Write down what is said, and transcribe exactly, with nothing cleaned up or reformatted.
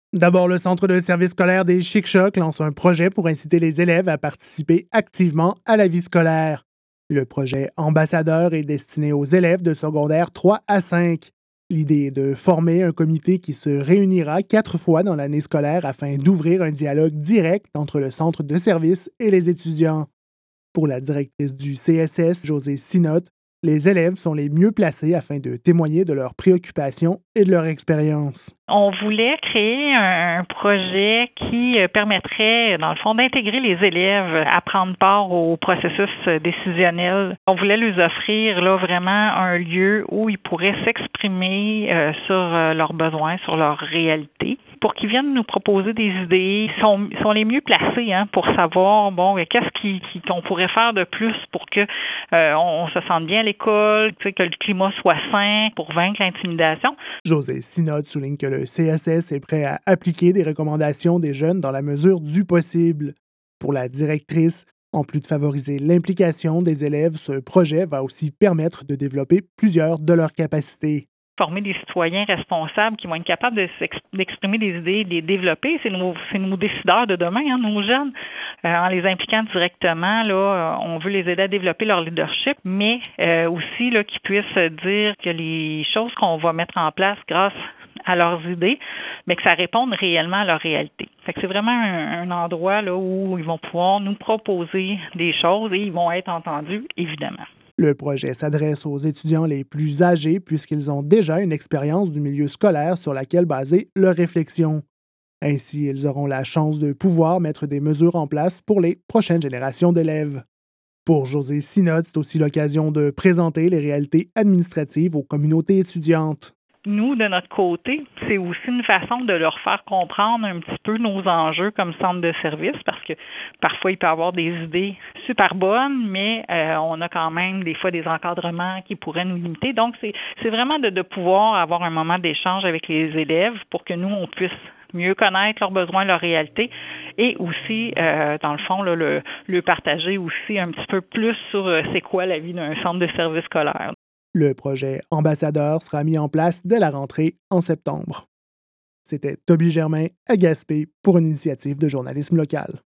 D'abord, le Centre de service scolaire des Chic-Chocs lance un projet pour inciter les élèves à participer activement à la vie scolaire. Le projet Ambassadeur est destiné aux élèves de secondaire trois à cinq. L'idée est de former un comité qui se réunira quatre fois dans l'année scolaire afin d'ouvrir un dialogue direct entre le centre de service et les étudiants. Pour la directrice du C S S, Josée Sinotte, les élèves sont les mieux placés afin de témoigner de leurs préoccupations et de leur expérience. On voulait créer un projet qui permettrait, dans le fond, d'intégrer les élèves à prendre part au processus décisionnel. On voulait leur offrir là vraiment un lieu où ils pourraient s'exprimer euh, sur euh, leurs besoins, sur leur réalité, pour qu'ils viennent nous proposer des idées. Ils sont, sont les mieux placés hein, pour savoir, bon, qu'est-ce qui, qui, qu'on pourrait faire de plus pour que euh, on, on se sente bien à l'école, tu sais, que le climat soit sain pour vaincre l'intimidation. Josée Sinotte souligne que le C S S est prêt à appliquer des recommandations des jeunes dans la mesure du possible. Pour la directrice, en plus de favoriser l'implication des élèves, ce projet va aussi permettre de développer plusieurs de leurs capacités. Former des citoyens responsables qui vont être capables de d'exprimer des idées, de les développer. C'est nos, c'est nos décideurs de demain, hein, nos jeunes. Euh, en les impliquant directement, là, on veut les aider à développer leur leadership, mais euh, aussi là, qu'ils puissent dire que les choses qu'on va mettre en place grâce à leurs idées, mais que ça réponde réellement à leur réalité. Fait que c'est vraiment un, un endroit là, où ils vont pouvoir nous proposer des choses et ils vont être entendus, évidemment. Le projet s'adresse aux étudiants les plus âgés puisqu'ils ont déjà une expérience du milieu scolaire sur laquelle baser leur réflexion. Ainsi, ils auront la chance de pouvoir mettre des mesures en place pour les prochaines générations d'élèves. Pour Josée Sinotte, c'est aussi l'occasion de présenter les réalités administratives aux communautés étudiantes. Nous, de notre côté, c'est aussi une façon de leur faire comprendre un petit peu nos enjeux comme centre de service parce que parfois, il peut y avoir des idées super bonnes, mais euh, on a quand même des fois des encadrements qui pourraient nous limiter. Donc, c'est, c'est vraiment de, de pouvoir avoir un moment d'échange avec les élèves pour que nous, on puisse mieux connaître leurs besoins, leur réalité et aussi, euh, dans le fond, là, le, le partager aussi un petit peu plus sur euh, c'est quoi la vie d'un centre de service scolaire. Le projet Ambassadeur sera mis en place dès la rentrée en septembre. C'était Toby Germain à Gaspé pour une initiative de journalisme local.